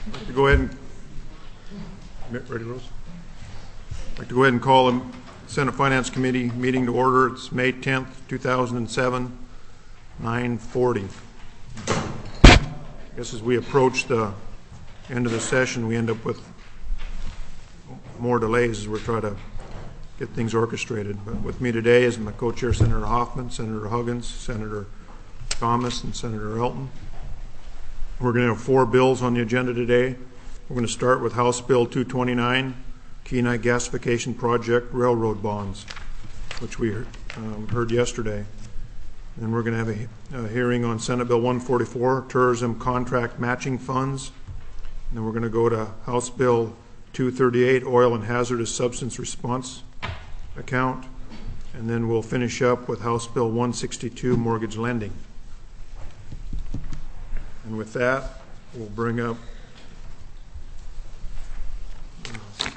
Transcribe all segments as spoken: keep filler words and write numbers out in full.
I'd like to go ahead and ready, Rose? I'd like to go ahead and call the Senate Finance Committee meeting to order. It's May tenth, two thousand seven, nine forty. I guess as we approach the end of the session, we end up with more delays as we're trying to get things orchestrated. But with me today is my co-chair, Senator Hoffman, Senator Huggins, Senator Thomas, and Senator Elton. We're going to have four bills on the agenda today. We're going to start with House Bill two twenty-nine, Kenai Gasification Project Railroad Bonds, which we um, heard yesterday. And we're going to have a, a hearing on Senate Bill one forty-four, Tourism Contract Matching Funds. And then we're going to go to House Bill two thirty-eight, Oil and Hazardous Substance Response Account. And then we'll finish up with House Bill one sixty-two, Mortgage Lending. And with that, we'll bring up uh,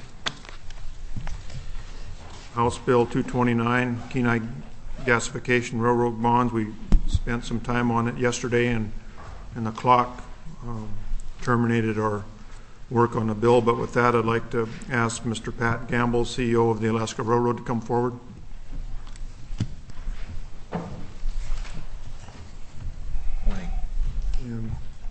House Bill two twenty-nine, Kenai Gasification Railroad Bonds. We spent some time on it yesterday, and, and the clock um, terminated our work on the bill. But with that, I'd like to ask Mister Pat Gamble, C E O of the Alaska Railroad, to come forward. And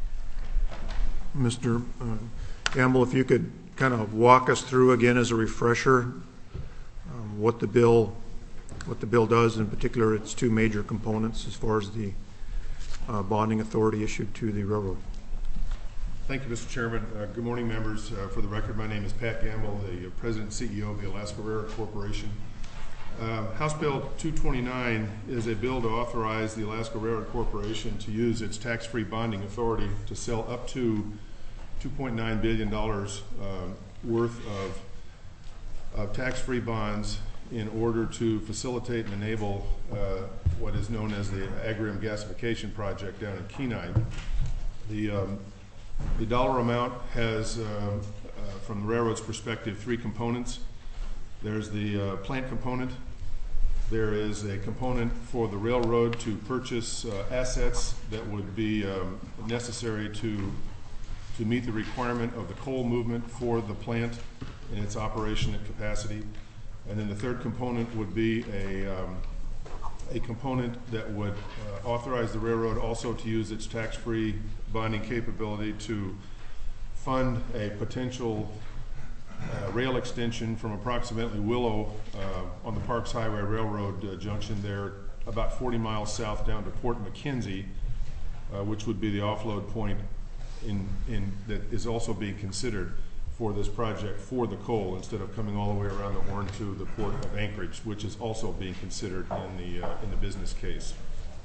Mister Uh, Gamble, if you could kind of walk us through again as a refresher um, what the bill what the bill does, in particular its two major components as far as the uh, bonding authority issued to the railroad. Thank you, Mister Chairman. Uh, good morning, members. Uh, for the record, my name is Pat Gamble, the President and C E O of the Alaska Railroad Corporation. Uh, House Bill two twenty-nine is a bill to authorize the Alaska Railroad Corporation to use its tax-free bonding authority to sell up to two point nine billion dollars uh, worth of, of tax-free bonds in order to facilitate and enable uh, what is known as the Agrium Gasification Project down in Kenai. The, um, the dollar amount has, uh, uh, from the railroad's perspective, three components. There's the uh, plant component. There is a component for the railroad to purchase uh, assets that would be um, necessary to, to meet the requirement of the coal movement for the plant in its operation at capacity. And then the third component would be a, um, a component that would uh, authorize the railroad also to use its tax-free bonding capability to fund a potential Uh, rail extension from approximately Willow uh, on the Parks Highway Railroad uh, junction there, about forty miles south down to Port McKenzie, uh, which would be the offload point in, in that is also being considered for this project for the coal, instead of coming all the way around the Horn to the Port of Anchorage, which is also being considered in the uh, in the business case.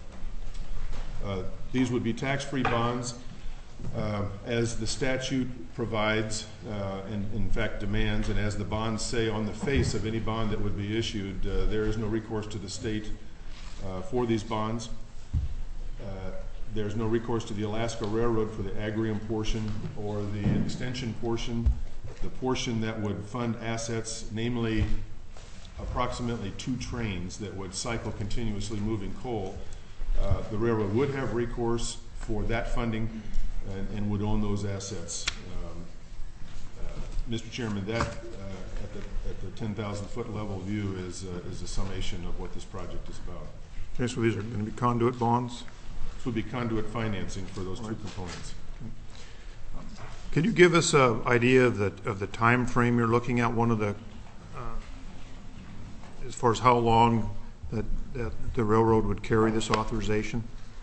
Uh, these would be tax-free bonds. Uh, as the statute provides uh, and in fact demands, and as the bonds say on the face of any bond that would be issued, uh, there is no recourse to the state uh, for these bonds. Uh, there's no recourse to the Alaska Railroad for the Agrium portion or the extension portion. The portion that would fund assets, namely approximately two trains that would cycle continuously moving coal, uh, the railroad would have recourse for that funding And, and would own those assets. Um, uh, Mister Chairman, that uh, at the at the ten thousand foot level view is uh, is a summation of what this project is about. Okay, so these are going to be conduit bonds? This would be conduit financing for those two right. components. Could you give us an idea of the of the time frame you're looking at? One of the uh, as far as how long that that the railroad would carry this authorization?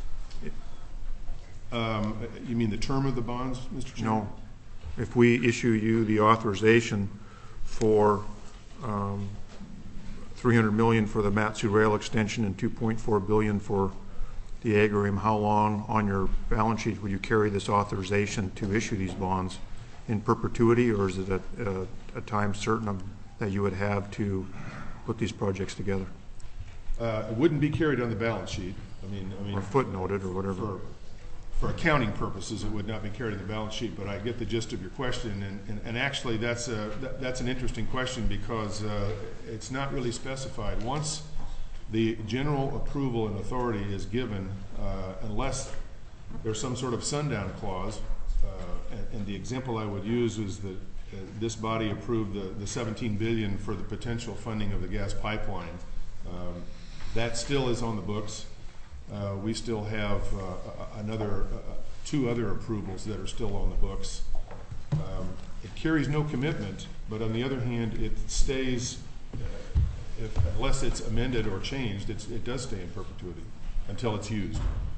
Um, you mean the term of the bonds, Mister Chairman? No. If we issue you the authorization for um, three hundred million dollars for the Matsu Rail extension and two point four billion dollars for the Agrium, how long on your balance sheet would you carry this authorization to issue these bonds? In perpetuity, or is it a, a, a time certain of, that you would have to put these projects together? Uh, it wouldn't be carried on the balance sheet. I mean, I mean, or footnoted or whatever. For, For accounting purposes, it would not be carried in the balance sheet, but I get the gist of your question, and, and, and actually that's, a, that, that's an interesting question because uh, it's not really specified. Once the general approval and authority is given, uh, unless there's some sort of sundown clause, uh, and, and the the example I would use is that uh, this body approved the, the seventeen billion dollars for the potential funding of the gas pipeline. Um, that still is on the books. Uh, we still have uh, another uh, two other approvals that are still on the books. Um, it carries no commitment, but on the other hand, it stays, uh, if, unless it's amended or changed, it's, it does stay in perpetuity until it's used.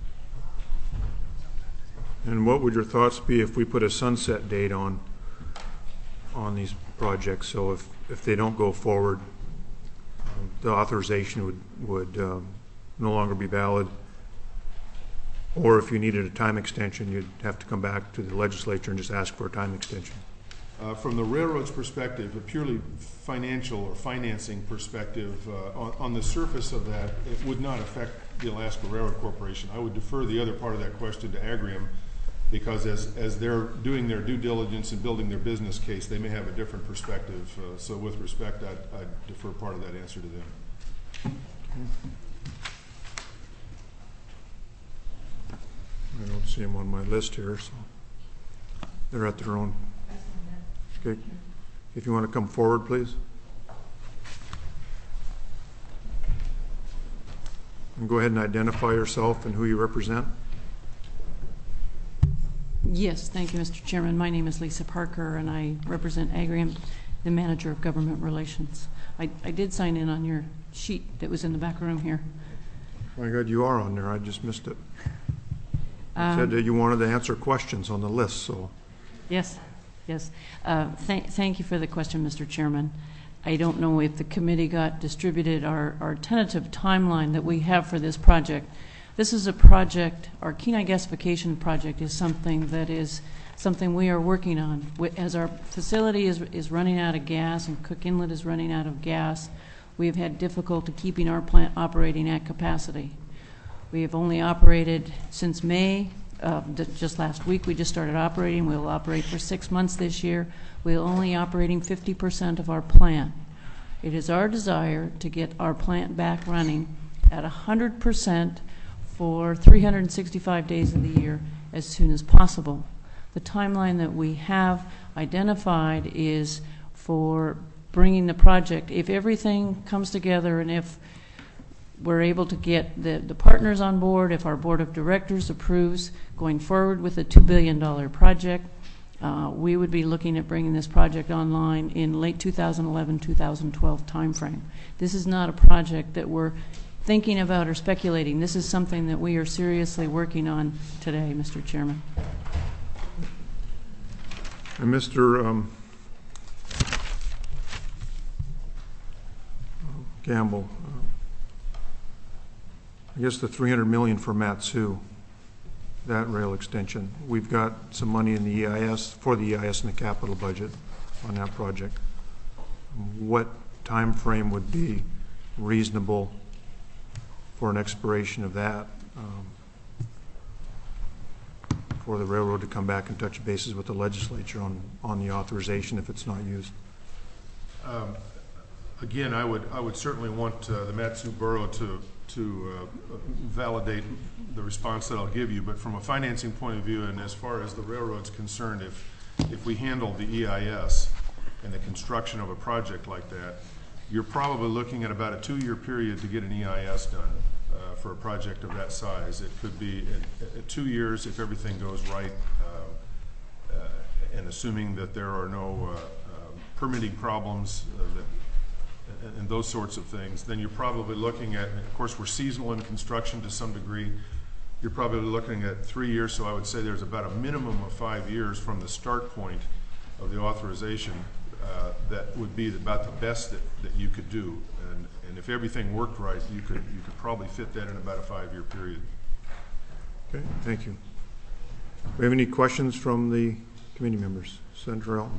And what would your thoughts be if we put a sunset date on on these projects? So if, if they don't go forward, um, the authorization would, would um, no longer be valid. Or if you needed a time extension, you'd have to come back to the legislature and just ask for a time extension. Uh, from the railroad's perspective, a purely financial or financing perspective, uh, on, on the surface of that, it would not affect the Alaska Railroad Corporation. I would defer the other part of that question to Agrium, because as, as they're doing their due diligence and building their business case, they may have a different perspective. Uh, so with respect, I'd, I'd defer part of that answer to them. Okay. I don't see them on my list here, so they're at their own. Okay. If you want to come forward, please. And go ahead and identify yourself and who you represent. Yes, thank you, Mister Chairman. My name is Lisa Parker, and I represent Agrium, the Manager of Government Relations. I, I did sign in on your sheet that was in the back room here. My God, you are on there. I just missed it. You Um, said that you wanted to answer questions on the list, so. Yes, yes. Uh, th thank you for the question, Mister Chairman. I don't know if the committee got distributed our, our tentative timeline that we have for this project. This is a project, our Kenai gasification project is something that is something we are working on. As our facility is, is running out of gas and Cook Inlet is running out of gas, we have had difficulty keeping our plant operating at capacity. We have only operated since May. Uh, just last week we just started operating. We'll operate for six months this year. We're only operating fifty percent of our plant. It is our desire to get our plant back running at one hundred percent for three hundred sixty-five days of the year as soon as possible. The timeline that we have identified is for bringing the project, if everything comes together and if we're able to get the, the partners on board, if our board of directors approves going forward with a two billion dollar project, uh, we would be looking at bringing this project online in late two thousand eleven, two thousand twelve timeframe. This is not a project that we're thinking about or speculating. This is something that we are seriously working on today, Mister Chairman. And Mister Um, Gamble, uh, I guess the three hundred million dollars for Matsu, that rail extension, we've got some money in the E I S, for the E I S in the capital budget on that project. What time frame would be reasonable for an expiration of that, um, for the railroad to come back and touch bases with the legislature on, on the authorization if it's not used? Um, again, I would I would certainly want uh, the Matsu Borough to to uh, validate the response that I'll give you, but from a financing point of view and as far as the railroad's concerned, if if we handle the E I S and the construction of a project like that, you're probably looking at about a two-year period to get an E I S done uh, for a project of that size. It could be at, at two years if everything goes right, uh, uh, and assuming that there are no uh, uh, permitting problems uh, that and those sorts of things, then you're probably looking at, and of course we're seasonal in construction to some degree, you're probably looking at three years, so I would say there's about a minimum of five years from the start point of the authorization uh, that would be about the best that, that you could do. And, and if everything worked right, you could, you could probably fit that in about a five-year period. Okay, thank you. Do we have any questions from the committee members? Senator Elton.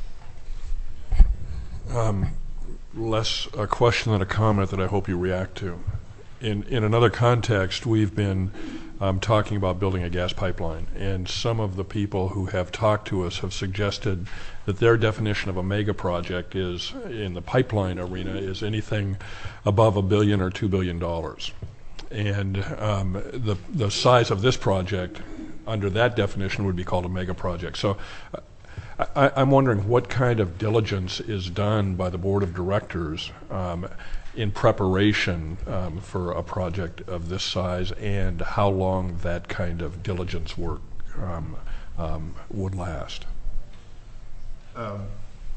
Um, less a question than a comment that I hope you react to. In, in another context, we've been um, talking about building a gas pipeline, and some of the people who have talked to us have suggested that their definition of a mega project is, in the pipeline arena, is anything above a billion or two billion dollars. And um, the, the size of this project under that definition would be called a mega project. So I, I'm wondering what kind of diligence is done by the board of directors um, in preparation um, for a project of this size, and how long that kind of diligence work um, um, would last. Um,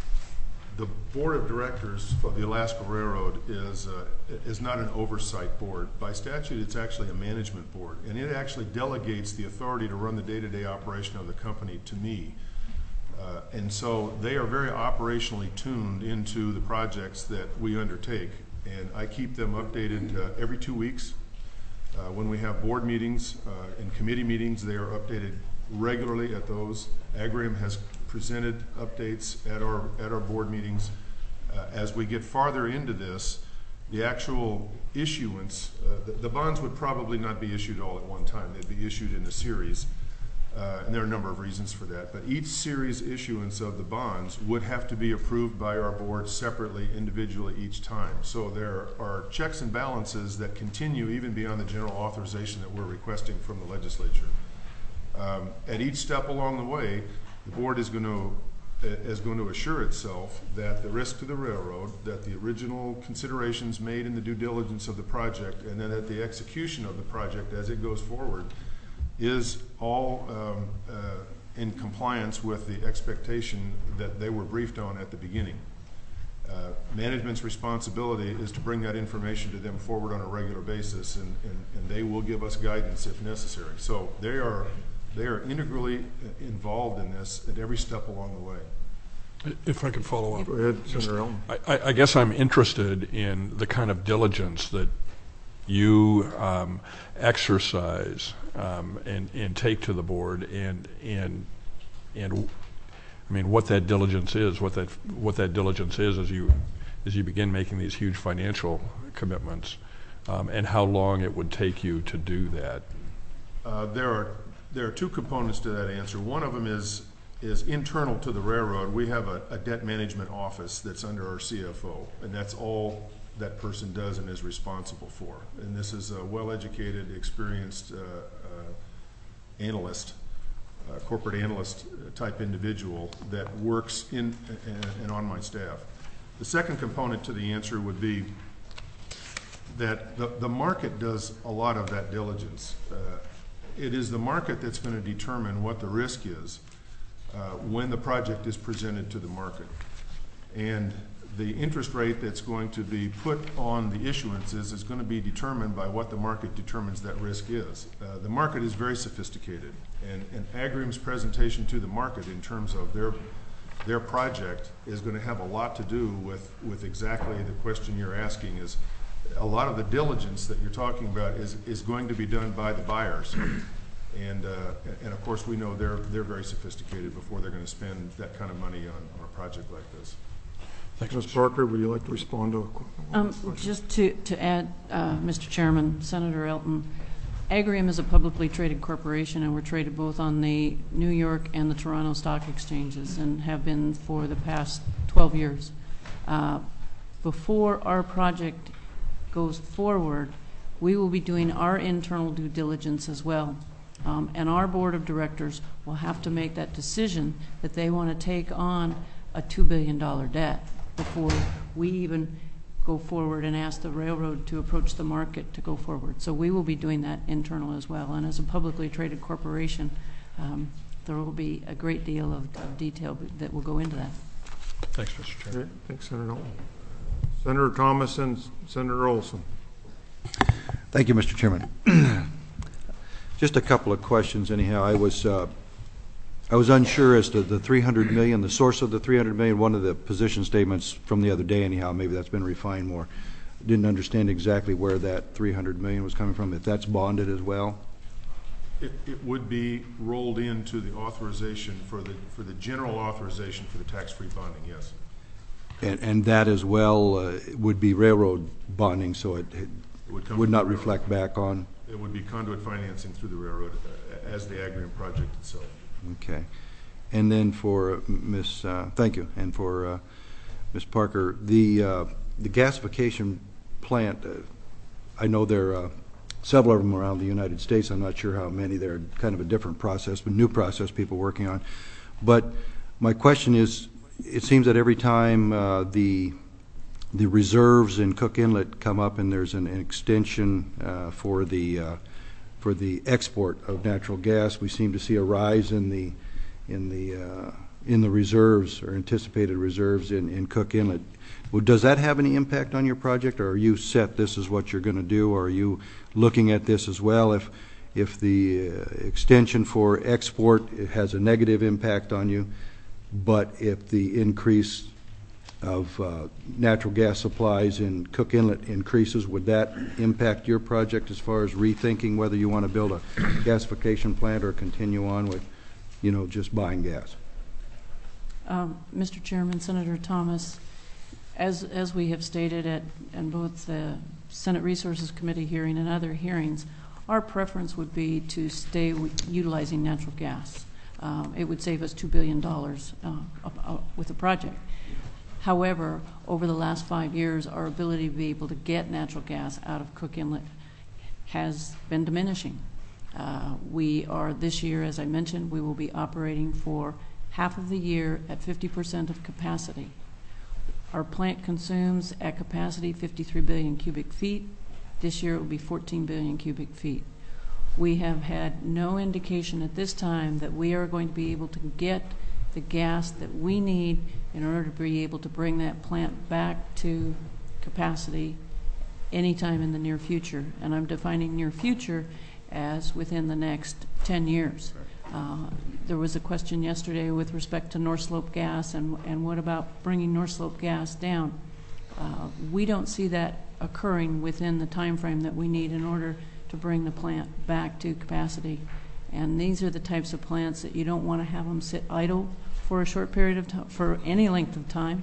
the board of directors of the Alaska Railroad is uh, is not an oversight board. By statute, it's actually a management board, and it actually delegates the authority to run the day-to-day operation of the company to me. Uh, and so they are very operationally tuned into the projects that we undertake, and I keep them updated uh, every two weeks. Uh, when we have board meetings uh, and committee meetings, they are updated regularly at those. Agrium has presented updates at our at our board meetings. Uh, as we get farther into this, the actual issuance, uh, the, the bonds would probably not be issued all at one time. They'd be issued in a series, uh, and there are a number of reasons for that. But each series issuance of the bonds would have to be approved by our board separately, individually, each time. So there are checks and balances that continue even beyond the general authorization that we're requesting from the legislature. Um, at each step along the way, the board is going to is going to assure itself that the risk to the railroad, that the original considerations made in the due diligence of the project, and then that the execution of the project as it goes forward is all um, uh, in compliance with the expectation that they were briefed on at the beginning. Uh, management's responsibility is to bring that information to them forward on a regular basis, and, and, and they will give us guidance if necessary. So they are They are integrally involved in this at every step along the way. If I could follow up. Go ahead, Senator Elton. I, I guess I'm interested in the kind of diligence that you um, exercise um, and, and take to the board, and and and I mean what that diligence is, what that what that diligence is as you as you begin making these huge financial commitments, um, and how long it would take you to do that. Uh, there are there are two components to that answer. One of them is is internal to the railroad. We have a, a debt management office that's under our C F O, and that's all that person does and is responsible for. And this is a well-educated, experienced uh, uh, analyst, uh, corporate analyst type individual that works in and, and on my staff. The second component to the answer would be that the, the market does a lot of that diligence. Uh, it is the market that's going to determine what the risk is uh, when the project is presented to the market. And the interest rate that's going to be put on the issuances is going to be determined by what the market determines that risk is. Uh, the market is very sophisticated, and, and Agrium's presentation to the market in terms of their their project is going to have a lot to do with, with exactly the question you're asking. Is a lot of the diligence that you're talking about is, is going to be done by the buyers. And, uh, and of course, we know they're, they're very sophisticated before they're going to spend that kind of money on, on a project like this. Thanks, Miz Parker, would you like to respond to a qu- Um, question? just to, to add, uh, Mister Chairman, Senator Elton, Agrium is a publicly traded corporation, and we're traded both on the New York and the Toronto Stock Exchanges, and have been for the past twelve years. Uh, before our project goes forward, we will be doing our internal due diligence as well. Um, and our board of directors will have to make that decision that they want to take on a two billion dollar debt before we even go forward and ask the railroad to approach the market to go forward. So we will be doing that internal as well. And as a publicly traded corporation, um, there will be a great deal of, of detail that will go into that. Thanks, Mister Chairman. Okay, thanks, Senator Elton. Senator Thomas and Senator Olson. Thank you, Mister Chairman. Just a couple of questions anyhow. I was uh, I was unsure as to the three hundred million, the source of the three hundred million. One of the position statements from the other day anyhow, maybe that's been refined more. Didn't understand exactly where that three hundred million was coming from. If that's bonded as well? It, it would be rolled into the authorization for the for the general authorization for the tax-free bonding, yes. And, and that as well uh, would be railroad bonding, so it, it, It would come would from not the railroad. reflect back on? It would be conduit financing through the railroad uh, as the Agrium project itself. Okay. And then for Miz Uh, thank you, and for uh, Miz Parker, the uh, the gasification plant. Uh, I know there are uh, several of them around the United States. I'm not sure how many. They're kind of a different process, but new process people working on. But My question is, it seems that every time uh, the the reserves in Cook Inlet come up and there's an, an extension uh, for the uh, for the export of natural gas, we seem to see a rise in the in the uh, in the reserves or anticipated reserves in, in Cook Inlet. Well, does that have any impact on your project, or are you set this is what you're going to do, or are you looking at this as well? If if the uh, extension for export has a negative impact on you, but if the increase of uh, natural gas supplies in Cook Inlet increases, would that impact your project as far as rethinking whether you want to build a gasification plant or continue on with, you know, just buying gas? Um, Mister Chairman, Senator Thomas, as as we have stated at in both the Senate Resources Committee hearing and other hearings, our preference would be to stay with utilizing natural gas. Um, it would save us two billion dollars uh, uh, with the project. However, over the last five years, our ability to be able to get natural gas out of Cook Inlet has been diminishing. Uh, we are, this year, as I mentioned, we will be operating for half of the year at fifty percent of capacity. Our plant consumes at capacity fifty-three billion cubic feet. This year it will be fourteen billion cubic feet. We have had no indication at this time that we are going to be able to get the gas that we need in order to be able to bring that plant back to capacity anytime in the near future. And I'm defining near future as within the next ten years. Uh, there was a question yesterday with respect to North Slope gas and, and what about bringing North Slope gas down? Uh, we don't see that occurring within the time frame that we need in order to bring the plant back to capacity. And these are the types of plants that you don't want to have them sit idle for a short period of time, for any length of time.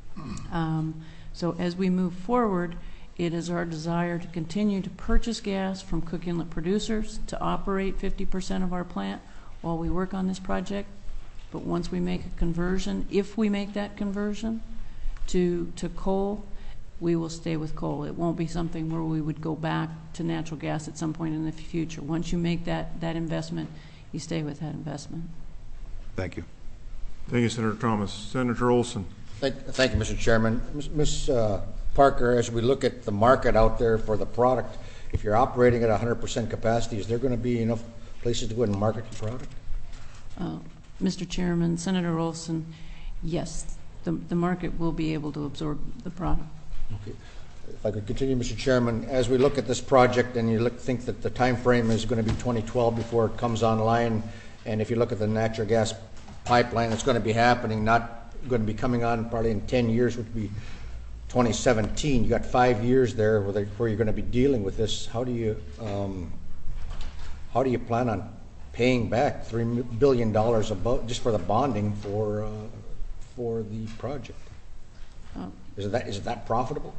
Um, so as we move forward, it is our desire to continue to purchase gas from Cook Inlet producers to operate fifty percent of our plant while we work on this project. But once we make a conversion, if we make that conversion to, to coal, we will stay with coal. It won't be something where we would go back to natural gas at some point in the future. Once you make that, that investment, you stay with that investment. Thank you. Thank you, Senator Thomas. Senator Olson. Thank, thank you, Mister Chairman. Miz Uh, Parker, as we look at the market out there for the product, if you're operating at one hundred percent capacity, is there going to be enough places to go ahead and market your product? Uh, Mister Chairman, Senator Olson, yes, the, the market will be able to absorb the product. Okay. If I could continue, Mister Chairman, as we look at this project and you look, think that the time frame is going to be twenty twelve before it comes online, and if you look at the natural gas pipeline that's going to be happening, not going to be coming on probably in ten years, which would be twenty seventeen. You got five years there where, they, where you're going to be dealing with this. How do you um, how do you plan on paying back three billion dollars about just for the bonding for uh, for the project? Uh, Is that is it that profitable?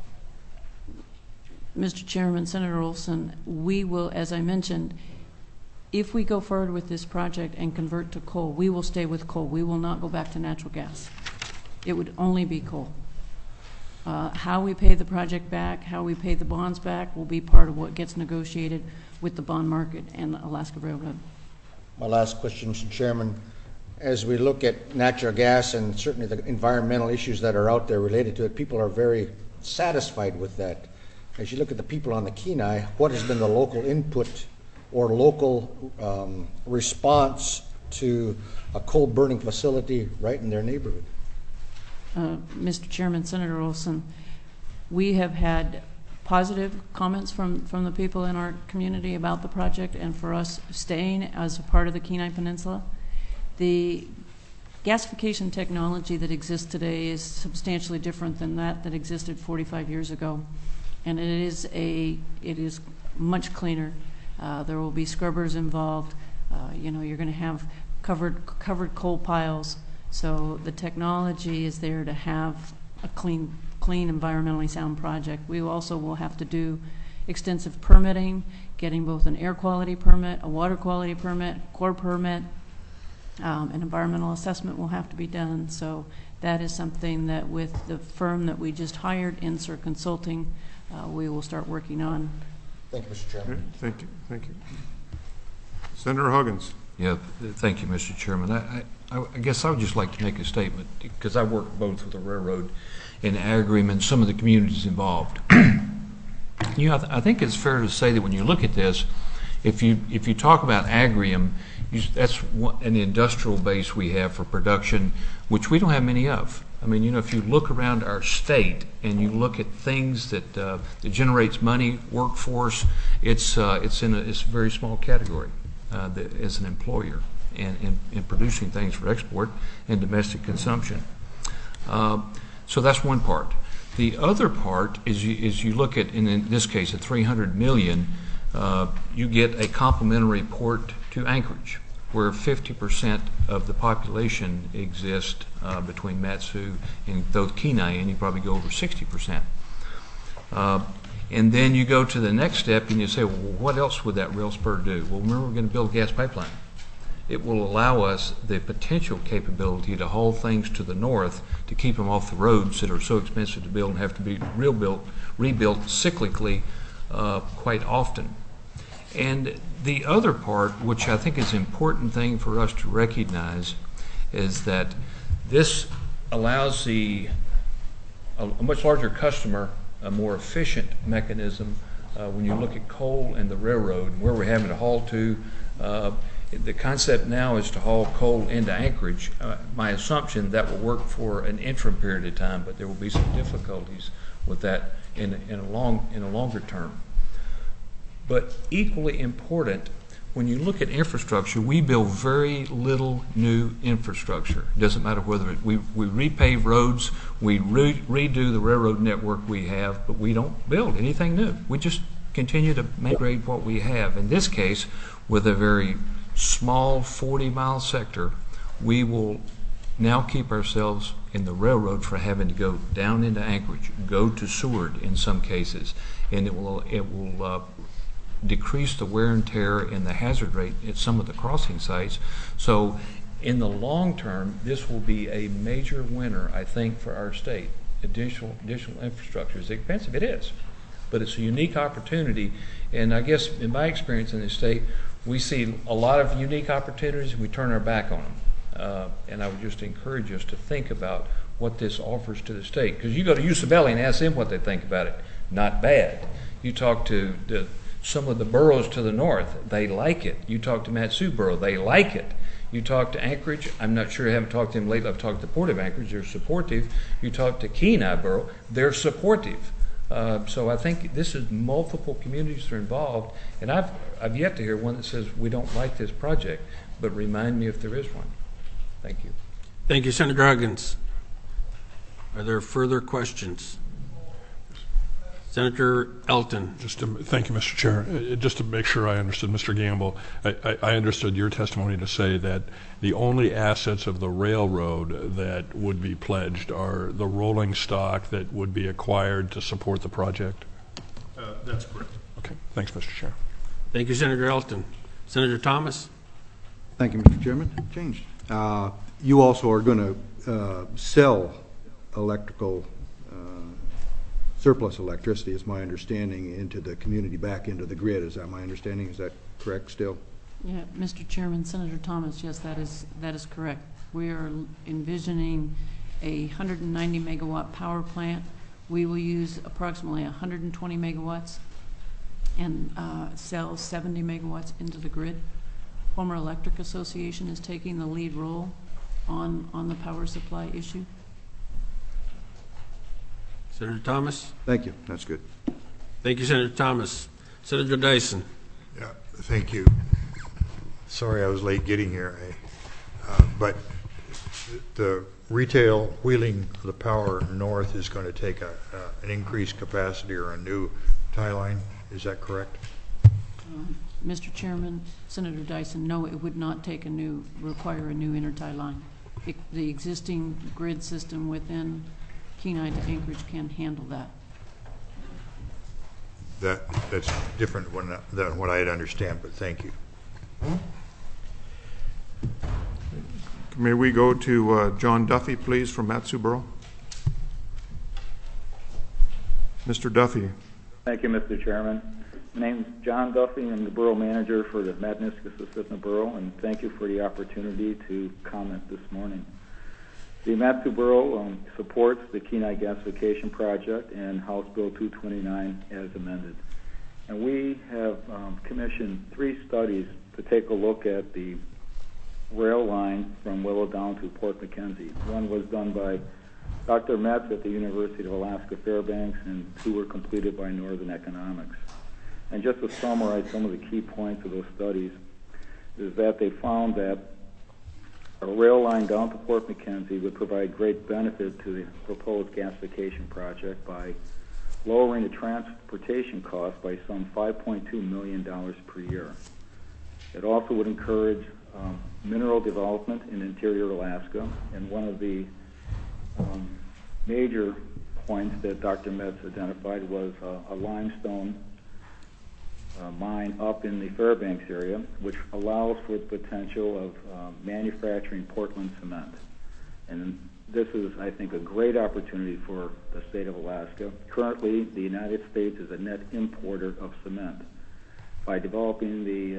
Mister Chairman, Senator Olson, we will, as I mentioned, if we go forward with this project and convert to coal, we will stay with coal. We will not go back to natural gas. It would only be coal. Uh, how we pay the project back, how we pay the bonds back will be part of what gets negotiated with the bond market and the Alaska Railroad. My last question, Mister Chairman, as we look at natural gas and certainly the environmental issues that are out there related to it, people are very satisfied with that. As you look at the people on the Kenai, what has been the local input or local um, response to a coal burning facility right in their neighborhood? Uh, Mister Chairman, Senator Olson, we have had positive comments from, from the people in our community about the project and for us staying as a part of the Kenai Peninsula. The gasification technology that exists today is substantially different than that that existed forty-five years ago, and it is a it is much cleaner. Uh, there will be scrubbers involved. Uh, you know, you're going to have covered covered coal piles. So the technology is there to have a clean, clean, environmentally sound project. We also will have to do extensive permitting, getting both an air quality permit, a water quality permit, core permit. Um, an environmental assessment will have to be done. So that is something that with the firm that we just hired, Insur Consulting, uh, we will start working on. Thank you, Mister Chairman. Okay, thank you. Thank you. Senator Huggins. Yeah, th- thank you, Mister Chairman. I, I, I I guess I would just like to make a statement, because I work both with the railroad and Agrium and some of the communities involved. You know, I, th I think it's fair to say that when you look at this, if you if you talk about Agrium, you, that's one, an industrial base we have for production, which we don't have many of. I mean, you know, if you look around our state and you look at things that uh, that generates money, workforce, it's uh, it's in a it's a very small category uh, that, as an employer and in, in producing things for export and domestic consumption. Uh, so that's one part. The other part is you, is you look at, and in this case, at three hundred million, uh, you get a complementary port to Anchorage, where fifty percent of the population exist uh, between Mat-Su and though Kenai, and you probably go over sixty percent. Uh, and then you go to the next step and you say, well, what else would that rail spur do? Well, remember, we're going to build a gas pipeline. It will allow us the potential capability to haul things to the north to keep them off the roads that are so expensive to build and have to be rebuilt, rebuilt cyclically uh, quite often. And the other part, which I think is an important thing for us to recognize, is that this allows the a, a much larger customer a more efficient mechanism uh, when you look at coal and the railroad and where we're having to haul to. Uh, the concept now is to haul coal into Anchorage. Uh, my assumption that will work for an interim period of time, but there will be some difficulties with that in, in a long in a longer term. But equally important, when you look at infrastructure, we build very little new infrastructure. It doesn't matter whether it, we, we repave roads, we re, redo the railroad network we have, but we don't build anything new. We just continue to upgrade what we have. In this case, with a very small forty mile sector, we will now keep ourselves in the railroad for having to go down into Anchorage, go to Seward in some cases, and it will, it will uh, decrease the wear and tear and the hazard rate at some of the crossing sites. So in the long term, this will be a major winner, I think, for our state. Additional, additional infrastructure is expensive, it is, but it's a unique opportunity. And I guess in my experience in the state, we see a lot of unique opportunities and we turn our back on them. Uh, and I would just encourage us to think about what this offers to the state. Because you go to Usabelli and ask them what they think about it. Not bad. You talk to the some of the boroughs to the north, they like it. You talk to Mat-Su borough, they like it. You talk to Anchorage, I'm not sure, I haven't talked to them lately, I've talked to the Port of Anchorage, they're supportive. You talk to Kenai borough, they're supportive. Uh, so I think this is multiple communities that are involved, and I've, I've yet to hear one that says we don't like this project, but remind me if there is one. Thank you. Thank you, Senator Huggins. Are there further questions? Senator Elton. Just to, thank you, Mister Chair. Uh, just to make sure I understood, Mister Gamble, I, I, I understood your testimony to say that the only assets of the railroad that would be pledged are the rolling stock that would be acquired to support the project? Uh, that's correct. Okay. Thanks, Mister Chair. Thank you, Senator Elton. Senator Thomas. Thank you, Mister Chairman. Changed. Uh, you also are going to uh, sell electrical uh, surplus electricity, is my understanding, into the community, back into the grid. Is that my understanding? Is that correct still? Yeah, Mister Chairman, Senator Thomas, yes, that is that is correct. We are envisioning a one hundred ninety megawatt power plant. We will use approximately one hundred twenty megawatts and uh, sell seventy megawatts into the grid. Homer Electric Association is taking the lead role on on the power supply issue. Senator Thomas. Thank you. That's good. Thank you, Senator Thomas. Senator Dyson. Yeah, thank you. Sorry I was late getting here, I, uh, but the retail wheeling the power north is going to take a, uh, an increased capacity or a new tie line. Is that correct? Um, Mister Chairman, Senator Dyson, no, it would not take a new, require a new intertie line. It, the existing grid system within Kenai to Anchorage can handle that. That that's different when, than what I had understand, but thank you. May we go to uh, John Duffy, please, from Mat-Su borough? Mister Duffy. Thank you, Mister Chairman. My name is John Duffy. I'm the Borough Manager for the Matanuska-Susitna Borough, and thank you for the opportunity to comment this morning. The Matsu Borough um, supports the Kenai Gasification Project and House Bill two twenty-nine as amended. And we have um, commissioned three studies to take a look at the rail line from Willow Down to Port McKenzie. One was done by Doctor Metz at the University of Alaska Fairbanks, and two were completed by Northern Economics. And just to summarize some of the key points of those studies is that they found that a rail line down to Port McKenzie would provide great benefit to the proposed gasification project by lowering the transportation cost by some five point two million dollars per year. It also would encourage um, mineral development in interior Alaska, and one of the um, major points that Doctor Metz identified was uh, a limestone uh, mine up in the Fairbanks area, which allows for the potential of uh, manufacturing Portland cement. And this is, I think, a great opportunity for the state of Alaska. Currently, the United States is a net importer of cement. By developing the